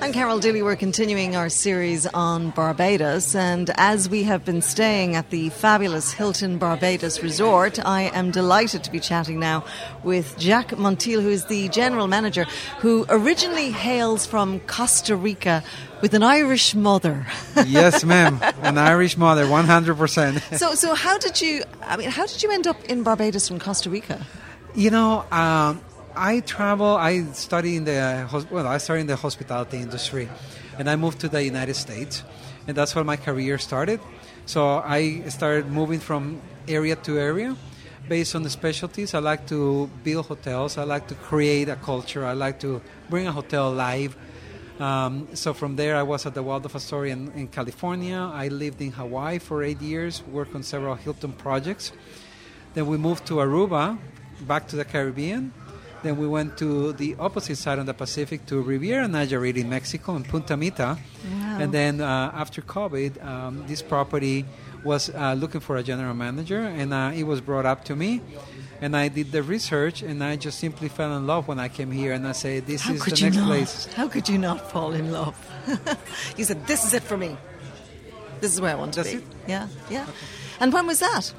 I'm Carol Dooley. We're continuing our series on Barbados, and as we have been staying at the fabulous Hilton Barbados Resort, I am delighted to be chatting now with Jack Montiel, who is the general manager, who originally hails from Costa Rica with an Irish mother. Yes, ma'am, an Irish mother, 100%. So how did you end up in Barbados from Costa Rica? You know, I study in I started in the hospitality industry, and I moved to the United States, and that's where my career started. So I started moving from area to area based on the specialties. I like to build hotels. I like to create a culture. I like to bring a hotel alive. So from there, I was at the Waldorf Astoria in California. I lived in Hawaii for 8 years, worked on several Hilton projects. Then we moved to Aruba, back to the Caribbean. Then we went to the opposite side of the Pacific to Riviera Nayarit in Mexico and Punta Mita. Wow. And then after COVID, this property was looking for a general manager, and it was brought up to me. And I did the research, and I just simply fell in love when I came here. And I said, this is the next place. How could you not fall in love? You said, this is it for me. This is where I want to be. It? Yeah. Okay. And when was that?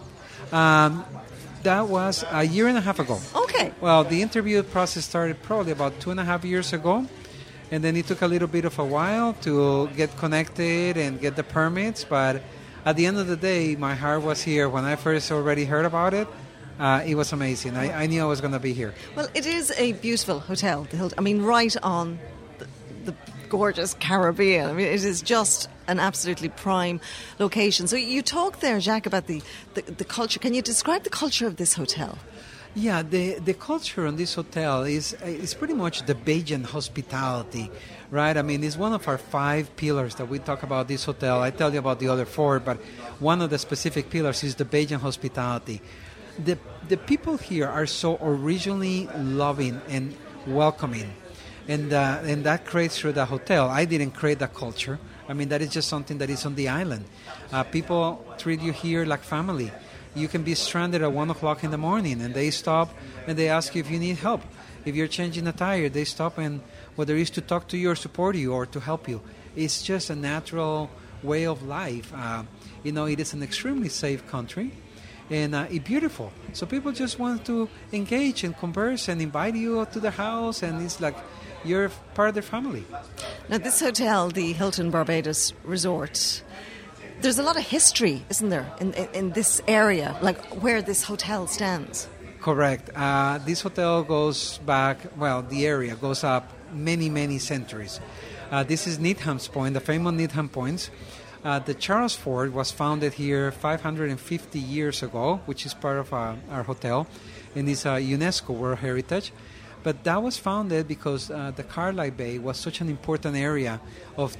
That was a year and a half ago. Okay. Well, the interview process started probably about 2.5 years ago. And then it took a little bit of a while to get connected and get the permits. But at the end of the day, my heart was here. When I first already heard about it, it was amazing. I knew I was going to be here. Well, it is a beautiful hotel, the Hilton. I mean, right on the gorgeous Caribbean. I mean, it is just an absolutely prime location. So you talked there, Jack, about the culture. Can you describe the culture of this hotel? Yeah, the culture on this hotel is pretty much the Bajan hospitality, right? I mean, it's one of our 5 pillars that we talk about this hotel. I tell you about the other 4, but one of the specific pillars is the Bajan hospitality. The people here are so originally loving and welcoming, and that creates through the hotel. I didn't create that culture. I mean, that is just something that is on the island. People treat you here like family. You can be stranded at 1 o'clock in the morning, and they stop and they ask you if you need help. If you're changing a tire, they stop, and whether it's to talk to you or support you or to help you, it's just a natural way of life. It is an extremely safe country, and it's beautiful. So people just want to engage and converse and invite you to their house, and it's like you're part of their family. Now, this hotel, the Hilton Barbados Resort, there's a lot of history, isn't there, in this area, like where this hotel stands? Correct. This hotel goes back, the area goes up many, many centuries. This is Needham's Point, the famous Needham Points. The Charles Fort was founded here 550 years ago, which is part of our hotel, and is a UNESCO World Heritage. But that was founded because the Carlisle Bay was such an important area of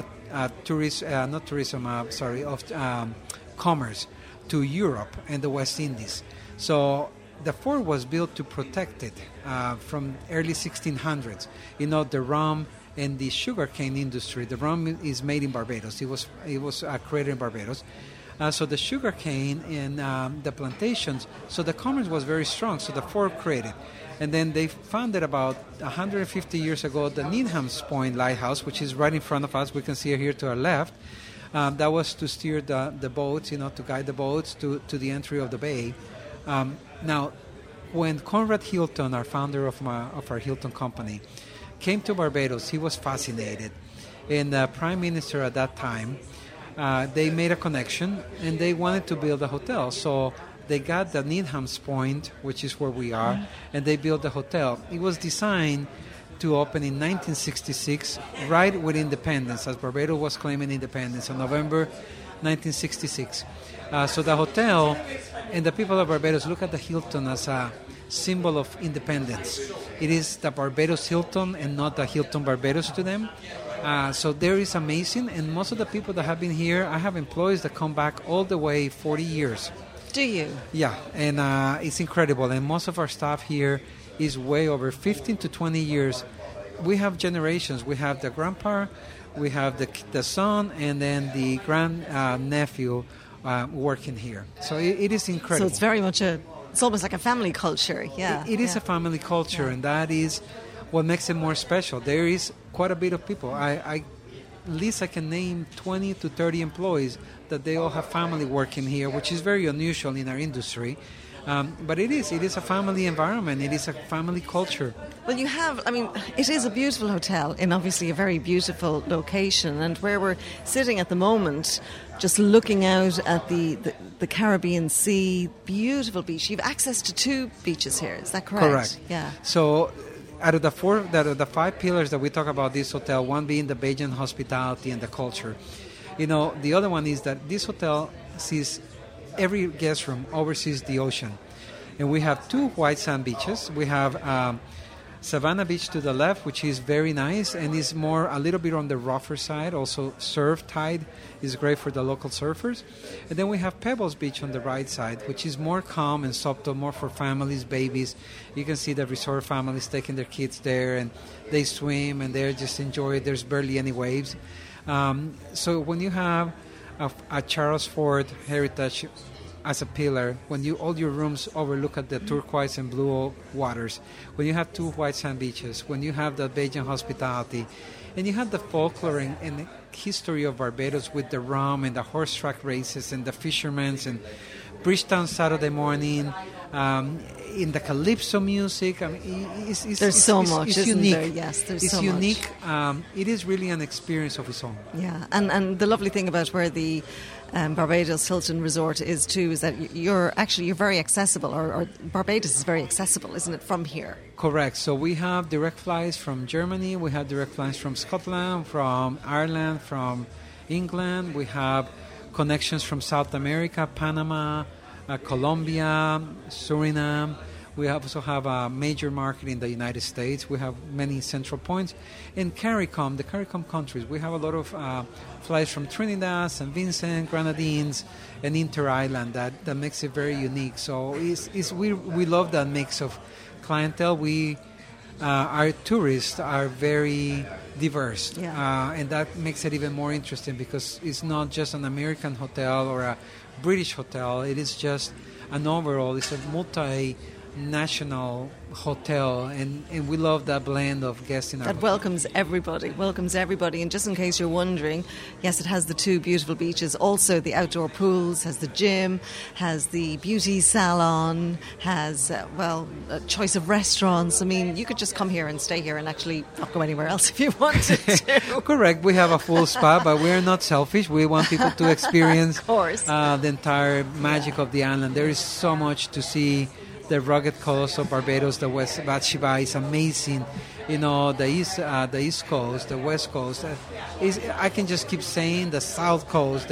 commerce to Europe and the West Indies. So the fort was built to protect it from early 1600s. The rum and the sugarcane industry. The rum is made in Barbados. It was created in Barbados. So the sugarcane and the plantations. So the commerce was very strong. So the fort created. And then they founded about 150 years ago the Needham's Point Lighthouse, which is right in front of us. We can see it here to our left. That was to steer the boats, to guide the boats to the entry of the bay. Now, when Conrad Hilton, our founder of our Hilton company, came to Barbados, he was fascinated. And the prime minister at that time, they made a connection, and they wanted to build a hotel. So they got the Needham's Point, which is where we are, and they built the hotel. It was designed to open in 1966, right with independence, as Barbados was claiming independence in November 1966. So the hotel and the people of Barbados look at the Hilton as a symbol of independence. It is the Barbados Hilton and not the Hilton Barbados to them. So there is amazing, and most of the people that have been here, I have employees that come back all the way 40 years. Do you? Yeah, and it's incredible. And most of our staff here is way over 15 to 20 years. We have generations. We have the grandpa, we have the son, and then the grand nephew working here. So it is incredible. So it's very much it's almost like a family culture. Yeah, It is a family culture, and that is what makes it more special. There is quite a bit of people. At least I can name 20 to 30 employees that they all have family working here, which is very unusual in our industry. But it is a family environment. It is a family culture. Well, you have, I mean, it is a beautiful hotel in obviously a very beautiful location. And where we're sitting at the moment, just looking out at the Caribbean Sea, beautiful beach. You have access to 2 beaches here, is that correct? Correct. Yeah. So out of the 5 pillars that we talk about this hotel, one being the Bajan hospitality and the culture. The other one is that this hotel sees every guest room oversees the ocean. And we have 2 white sand beaches. We have Savannah Beach to the left, which is very nice and is a little bit on the rougher side. Also, surf tide is great for the local surfers. And then we have Pebbles Beach on the right side, which is more calm and subtle, more for families, babies. You can see the resort families taking their kids there, and they swim and they just enjoy it. There's barely any waves. So when you have a Charles Fort Heritage as a pillar, when all your rooms overlook at the turquoise and blue waters, when you have 2 white sand beaches, when you have the Bajan hospitality, and you have the folklore and history of Barbados with the rum and the horse track races and the fishermen and Bridgetown Saturday morning, in the calypso music. I mean, there's so much, it's isn't unique. there? Yes, there's it's so unique. much. It is really an experience of its own. Yeah, and the lovely thing about where the Barbados Hilton Resort is too is that you're very accessible, or Barbados is very accessible, isn't it, from here? Correct. So we have direct flights from Germany, we have direct flights from Scotland, from Ireland, from England. We have connections from South America, Panama, Colombia, Suriname. We also have a major market in the United States. We have many central points. In CARICOM, the CARICOM countries, we have a lot of flights from Trinidad, St. Vincent, Grenadines, and Inter-Island. That makes it very unique. So we love that mix of clientele. Our tourists are very diverse, and that makes it even more interesting because it's not just an American hotel or a British hotel. It is just an overall, it's a multi-national hotel, and we love that blend of guests in our that hotel. welcomes everybody. And just in case you're wondering, yes, it has the 2 beautiful beaches, also the outdoor pools, has the gym, has the beauty salon, has a choice of restaurants. I mean, you could just come here and stay here and actually not go anywhere else if you wanted to. Correct. We have a full spa, but we're not selfish. We want people to experience of course. The entire magic of the island. There is so much to see. The rugged coast of Barbados, the West Bathsheba is amazing. The East Coast, the West Coast. I can just keep saying the South Coast,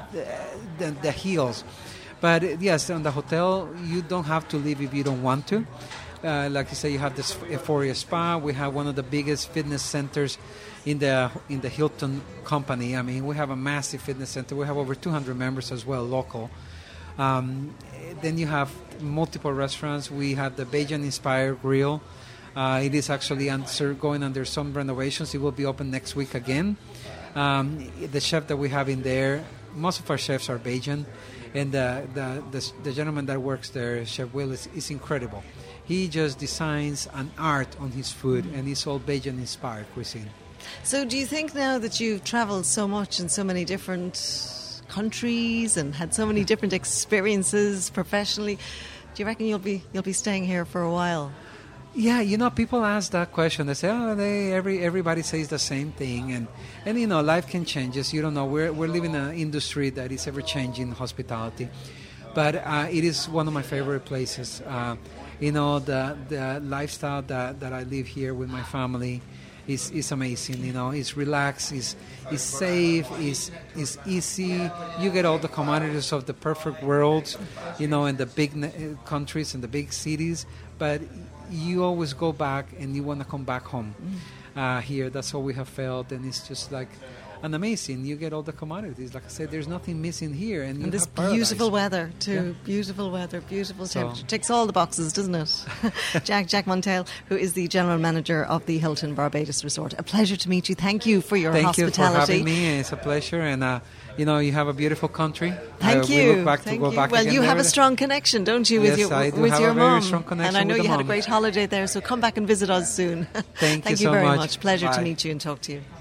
the hills. But yes, on the hotel, you don't have to leave if you don't want to. Like you say, you have this Euphoria Spa. We have one of the biggest fitness centers in the Hilton company. I mean, we have a massive fitness center. We have over 200 members as well, local. Then you have multiple restaurants. We have the Bajan-inspired grill. It is actually going under some renovations. It will be open next week again. The chef that we have in there, most of our chefs are Bajan, and the gentleman that works there, Chef Will, is incredible. He just designs an art on his food, and it's all Bajan-inspired cuisine. So do you think now that you've traveled so much in so many different countries and had so many different experiences professionally, do you reckon you'll be staying here for a while? Yeah, people ask that question. They say, everybody says the same thing, and life can change. As you don't know, we're living in an industry that is ever changing, hospitality, but it is one of my favorite places. The lifestyle that I live here with my family is amazing. It's relaxed, it's safe, it's easy. You get all the commodities of the perfect world, in the big countries and the big cities, but you always go back and you want to come back home. Here, that's how we have felt, and it's just like and amazing. You get all the commodities. Like I said, there's nothing missing here, and you this have paradise. beautiful weather too. Yeah. Beautiful weather, beautiful temperature. Ticks all the boxes, doesn't it? Jack Montel, who is the general manager of the Hilton Barbados Resort. A pleasure to meet you. Thank you for your hospitality. Thank you for having me. It's a pleasure, and you have a beautiful country. Thank you. We look back to go back well, again you have there. a strong connection, don't you, with Yes, I do with have your a very mum? strong connection and I know with the you had a mum. great holiday there, so come back and visit us soon. Thank you so very much. much. Pleasure Bye. to meet you and talk to you.